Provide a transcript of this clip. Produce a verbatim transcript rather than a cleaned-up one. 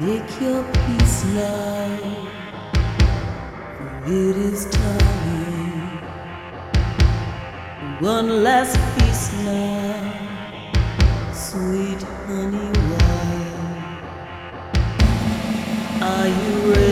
Make your peace now, for it is time. One last piece now, sweet honey wine. Are you ready?